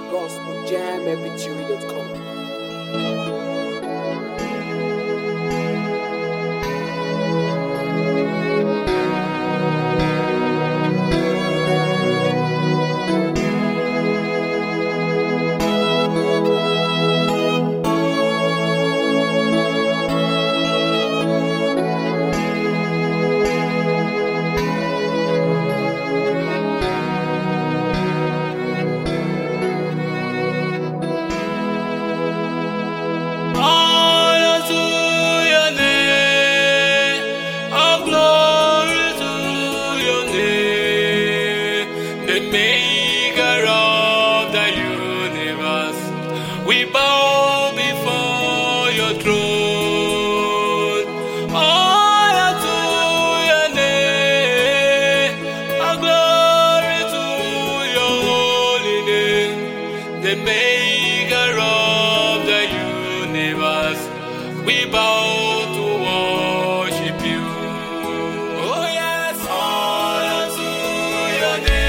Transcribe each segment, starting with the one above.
gospeljamfm.com. Maker of the universe, we bow before your throne. Honor to your name, a glory to your holy name. The maker of the universe, we bow to worship you. Oh yes, honor to your name.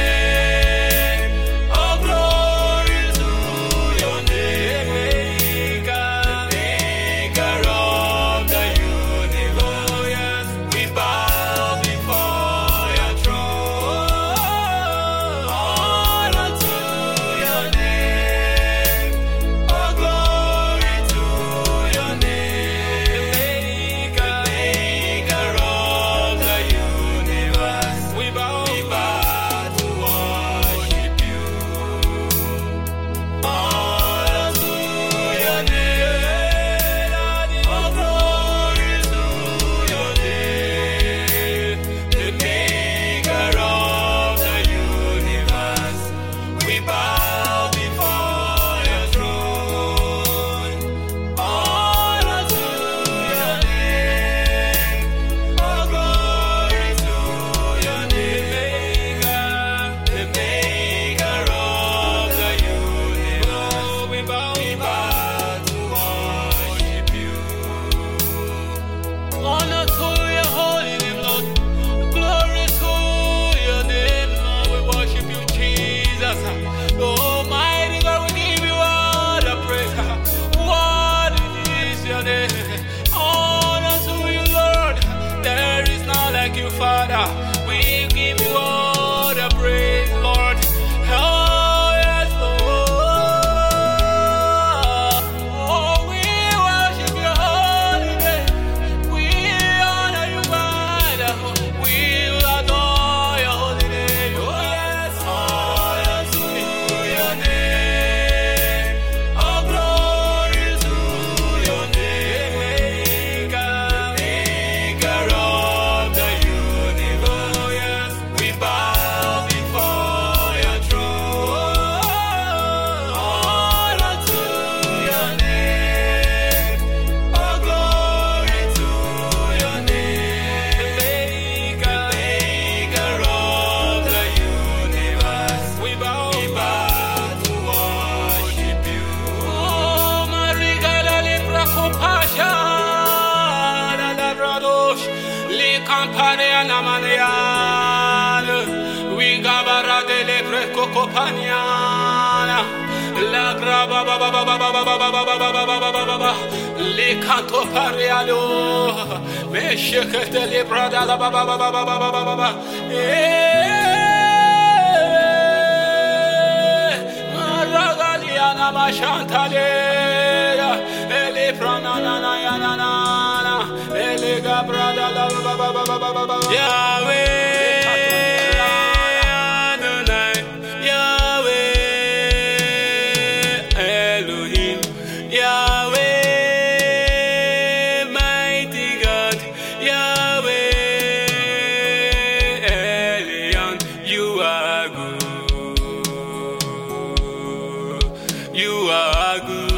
Father, we give you all the praise, Lord. Oh, yes, Lord. Oh, we worship your holy name. We honor you, Father. We adore your holy name. Oh, yes, honor to your name. Oh, glory to your name. Maker of the we gabara de le fresco copaniana la graba le canto parialo me shekete le brada la maragaliana mashantale ele pranana yana ele gabrada la Yahweh. You are good.